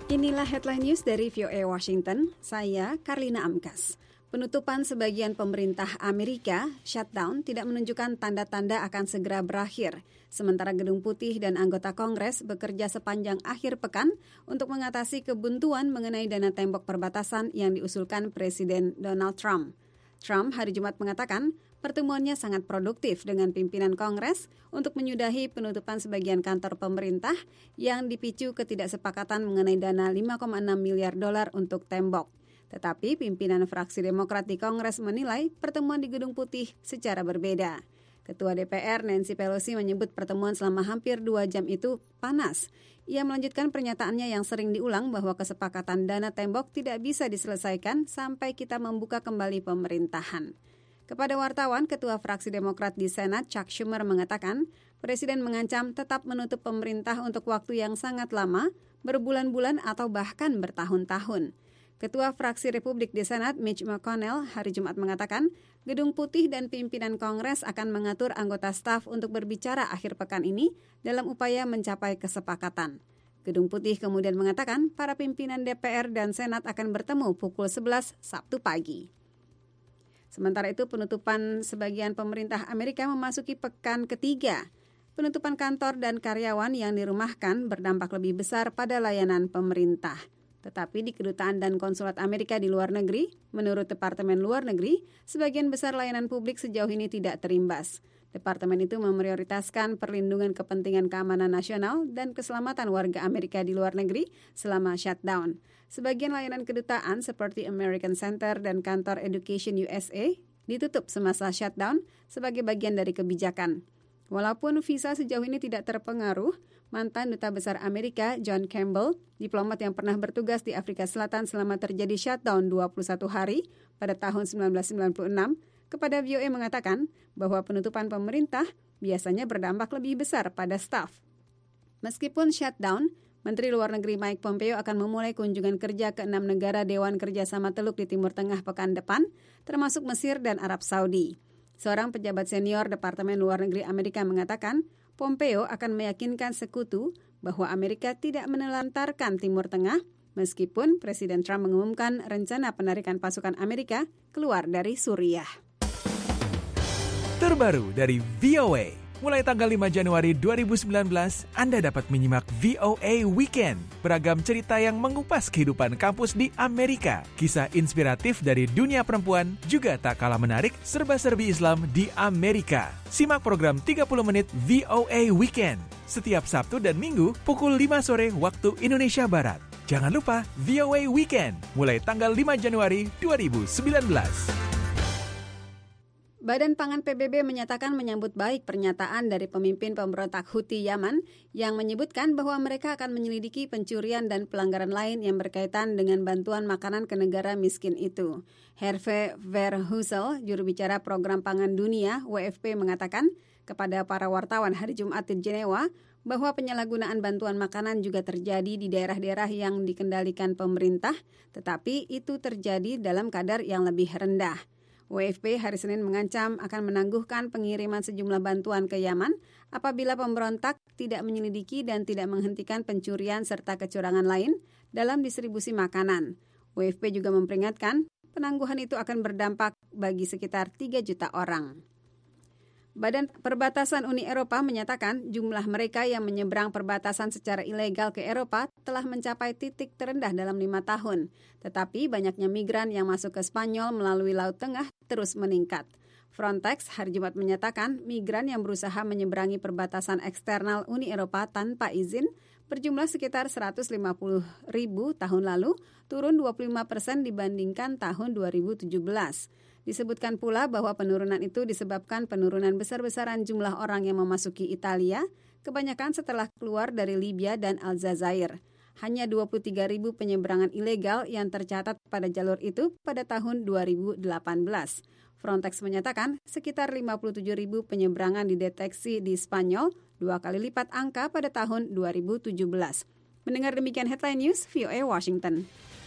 Inilah headline news dari VOA Washington, saya Karlina Amkas. Penutupan sebagian pemerintah Amerika, shutdown, tidak menunjukkan tanda-tanda akan segera berakhir. Sementara Gedung Putih dan anggota Kongres bekerja sepanjang akhir pekan untuk mengatasi kebuntuan mengenai dana tembok perbatasan yang diusulkan Presiden Donald Trump. Trump hari Jumat mengatakan pertemuannya sangat produktif dengan pimpinan Kongres untuk menyudahi penutupan sebagian kantor pemerintah yang dipicu ketidaksepakatan mengenai dana $5,6 miliar untuk tembok. Tetapi pimpinan fraksi Demokrat di Kongres menilai pertemuan di Gedung Putih secara berbeda. Ketua DPR Nancy Pelosi menyebut pertemuan selama hampir 2 jam itu panas. Ia melanjutkan pernyataannya yang sering diulang bahwa kesepakatan dana tembok tidak bisa diselesaikan sampai kita membuka kembali pemerintahan. Kepada wartawan, Ketua fraksi Demokrat di Senat Chuck Schumer mengatakan Presiden mengancam tetap menutup pemerintah untuk waktu yang sangat lama, berbulan-bulan atau bahkan bertahun-tahun. Ketua fraksi Republik di Senat Mitch McConnell hari Jumat mengatakan Gedung Putih dan pimpinan Kongres akan mengatur anggota staf untuk berbicara akhir pekan ini dalam upaya mencapai kesepakatan. Gedung Putih kemudian mengatakan para pimpinan DPR dan Senat akan bertemu pukul 11 Sabtu pagi. Sementara itu penutupan sebagian pemerintah Amerika memasuki pekan ketiga. Penutupan kantor dan karyawan yang dirumahkan berdampak lebih besar pada layanan pemerintah. Tetapi di kedutaan dan konsulat Amerika di luar negeri, menurut Departemen Luar Negeri, sebagian besar layanan publik sejauh ini tidak terimbas. Departemen itu memprioritaskan perlindungan kepentingan keamanan nasional dan keselamatan warga Amerika di luar negeri selama shutdown. Sebagian layanan kedutaan seperti American Center dan kantor Education USA ditutup semasa shutdown sebagai bagian dari kebijakan. Walaupun visa sejauh ini tidak terpengaruh, mantan Duta Besar Amerika John Campbell, diplomat yang pernah bertugas di Afrika Selatan selama terjadi shutdown 21 hari pada tahun 1996, kepada VOA mengatakan bahwa penutupan pemerintah biasanya berdampak lebih besar pada staf. Meskipun shutdown, Menteri Luar Negeri Mike Pompeo akan memulai kunjungan kerja ke 6 negara Dewan Kerjasama Teluk di Timur Tengah pekan depan, termasuk Mesir dan Arab Saudi. Seorang pejabat senior Departemen Luar Negeri Amerika mengatakan, Pompeo akan meyakinkan sekutu bahwa Amerika tidak menelantarkan Timur Tengah, meskipun Presiden Trump mengumumkan rencana penarikan pasukan Amerika keluar dari Suriah. Terbaru dari VOA. Mulai tanggal 5 Januari 2019, Anda dapat menyimak VOA Weekend. Beragam cerita yang mengupas kehidupan kampus di Amerika. Kisah inspiratif dari dunia perempuan juga tak kalah menarik serba-serbi Islam di Amerika. Simak program 30 menit VOA Weekend setiap Sabtu dan Minggu pukul 5 sore waktu Indonesia Barat. Jangan lupa VOA Weekend mulai tanggal 5 Januari 2019. Badan Pangan PBB menyatakan menyambut baik pernyataan dari pemimpin pemberontak Houthi Yaman yang menyebutkan bahwa mereka akan menyelidiki pencurian dan pelanggaran lain yang berkaitan dengan bantuan makanan ke negara miskin itu. Hervé Verheugen, juru bicara Program Pangan Dunia WFP, mengatakan kepada para wartawan hari Jumat di Jenewa bahwa penyalahgunaan bantuan makanan juga terjadi di daerah-daerah yang dikendalikan pemerintah, tetapi itu terjadi dalam kadar yang lebih rendah. WFP hari Senin mengancam akan menangguhkan pengiriman sejumlah bantuan ke Yaman apabila pemberontak tidak menyelidiki dan tidak menghentikan pencurian serta kecurangan lain dalam distribusi makanan. WFP juga memperingatkan penangguhan itu akan berdampak bagi sekitar 3 juta orang. Badan Perbatasan Uni Eropa menyatakan jumlah mereka yang menyeberang perbatasan secara ilegal ke Eropa telah mencapai titik terendah dalam 5 tahun. Tetapi banyaknya migran yang masuk ke Spanyol melalui Laut Tengah terus meningkat. Frontex hari Jumat menyatakan migran yang berusaha menyeberangi perbatasan eksternal Uni Eropa tanpa izin berjumlah sekitar 150.000 tahun lalu, turun 25% dibandingkan tahun 2017. Disebutkan pula bahwa penurunan itu disebabkan penurunan besar-besaran jumlah orang yang memasuki Italia, kebanyakan setelah keluar dari Libya dan Aljazair. Hanya 23.000 penyeberangan ilegal yang tercatat pada jalur itu pada tahun 2018. Frontex menyatakan sekitar 57.000 penyeberangan dideteksi di Spanyol, 2 kali lipat angka pada tahun 2017. Mendengar demikian headline news, VOA Washington.